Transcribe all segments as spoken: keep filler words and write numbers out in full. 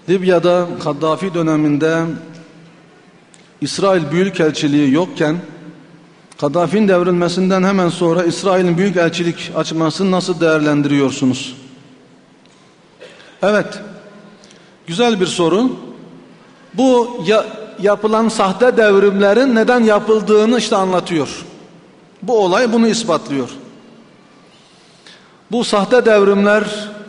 Libya'da Kaddafi döneminde İsrail Büyükelçiliği yokken Kaddafi'nin devrilmesinden hemen sonra İsrail'in büyükelçilik açmasını nasıl değerlendiriyorsunuz? Evet, güzel bir soru. Bu ya, yapılan sahte devrimlerin neden yapıldığını işte anlatıyor. Bu olay bunu ispatlıyor. Bu sahte devrimler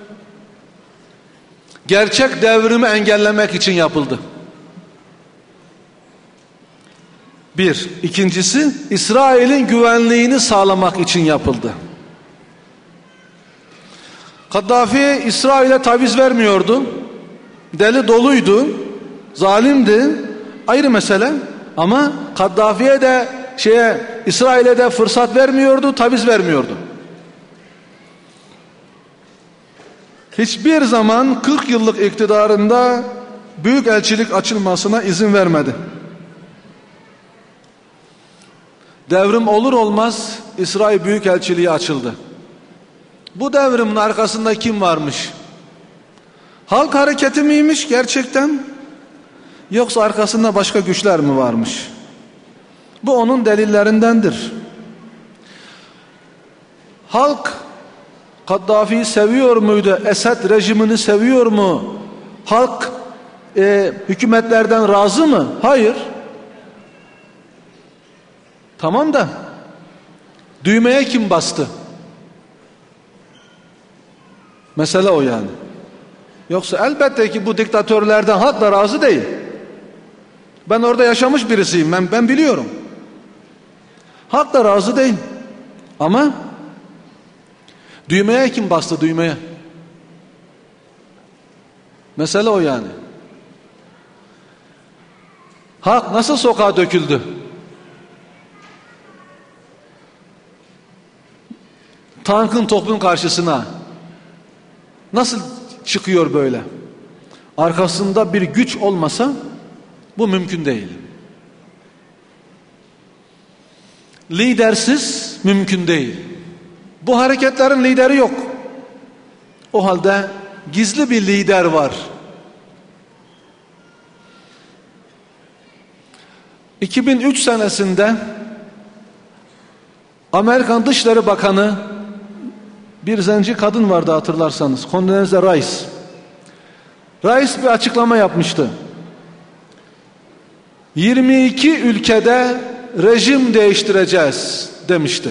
gerçek devrimi engellemek için yapıldı. Bir. İkincisi, İsrail'in güvenliğini sağlamak için yapıldı. Kaddafi İsrail'e taviz vermiyordu. Deli doluydu. Zalimdi. Ayrı mesele. Ama Kaddafi'ye de şeye İsrail'e de fırsat vermiyordu, taviz vermiyordu. Hiçbir zaman kırk yıllık iktidarında büyükelçilik açılmasına izin vermedi. Devrim olur olmaz İsrail Büyükelçiliği açıldı. Bu devrimin arkasında kim varmış? Halk hareketi miymiş gerçekten? Yoksa arkasında başka güçler mi varmış? Bu onun delillerindendir. Halk Kaddafi'yi seviyor muydu? Esed rejimini seviyor mu? Halk e, hükümetlerden razı mı? Hayır. Tamam da düğmeye kim bastı? Mesele o yani. Yoksa elbette ki bu diktatörlerden halk da razı değil. Ben orada yaşamış birisiyim. Ben, ben biliyorum. Halk da razı değil. Ama düğmeye kim bastı düğmeye? Mesele o yani. Halk nasıl sokağa döküldü? Tankın topun karşısına nasıl çıkıyor böyle? Arkasında bir güç olmasa bu mümkün değil. Lidersiz mümkün değil. Bu hareketlerin lideri yok. O halde gizli bir lider var. iki bin üç senesinde Amerikan Dışişleri Bakanı bir zenci kadın vardı hatırlarsanız. Condoleezza Rice. Rice bir açıklama yapmıştı. yirmi iki ülkede rejim değiştireceğiz demişti.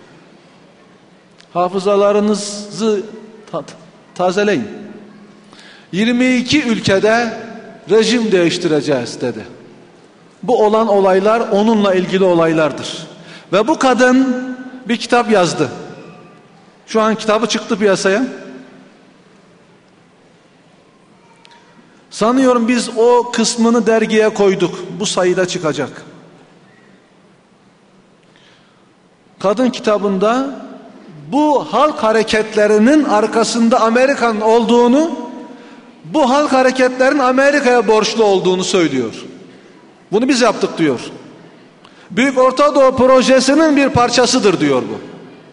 Hafızalarınızı ta tazeleyin. yirmi iki ülkede rejim değiştireceğiz dedi. Bu olan olaylar onunla ilgili olaylardır. Ve bu kadın bir kitap yazdı. Şu an kitabı çıktı piyasaya. Sanıyorum biz o kısmını dergiye koyduk. Bu sayıda çıkacak. Kadın kitabında bu halk hareketlerinin arkasında Amerika'nın olduğunu, bu halk hareketlerin Amerika'ya borçlu olduğunu söylüyor. Bunu biz yaptık diyor. Büyük Orta Doğu Projesi'nin bir parçasıdır diyor bu.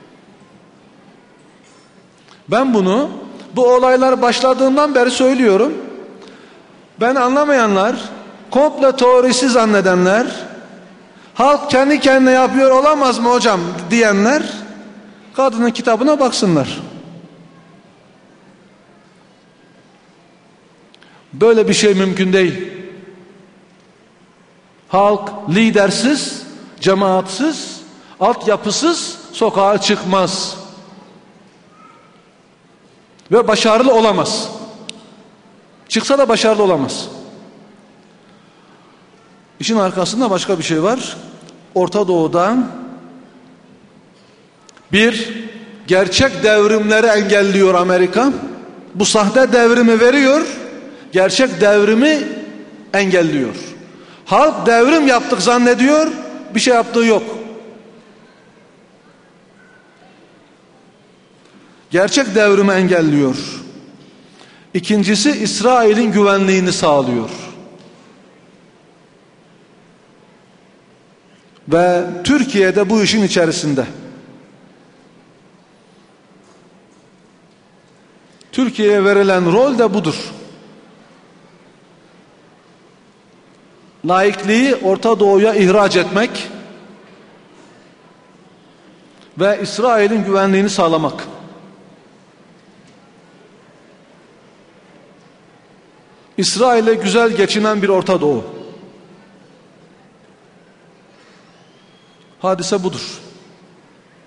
Ben bunu bu olaylar başladığından beri söylüyorum. Ben anlamayanlar, komplo teorisi zannedenler, halk kendi kendine yapıyor olamaz mı hocam diyenler kadının kitabına baksınlar. Böyle bir şey mümkün değil. Halk lidersiz, cemaatsiz, altyapısız sokağa çıkmaz. Ve başarılı olamaz. Çıksa da başarılı olamaz. İşin arkasında başka bir şey var. Orta Doğu'da bir gerçek devrimleri engelliyor Amerika. Bu sahte devrimi veriyor. Gerçek devrimi engelliyor. Halk devrim yaptık zannediyor. Bir şey yaptığı yok. Gerçek devrimi engelliyor. İkincisi İsrail'in güvenliğini sağlıyor. Ve Türkiye'de bu işin içerisinde. Türkiye'ye verilen rol de budur. laikliği Orta Doğu'ya ihraç etmek ve İsrail'in güvenliğini sağlamak. İsrail'e güzel geçinen bir Orta Doğu. Hadise budur.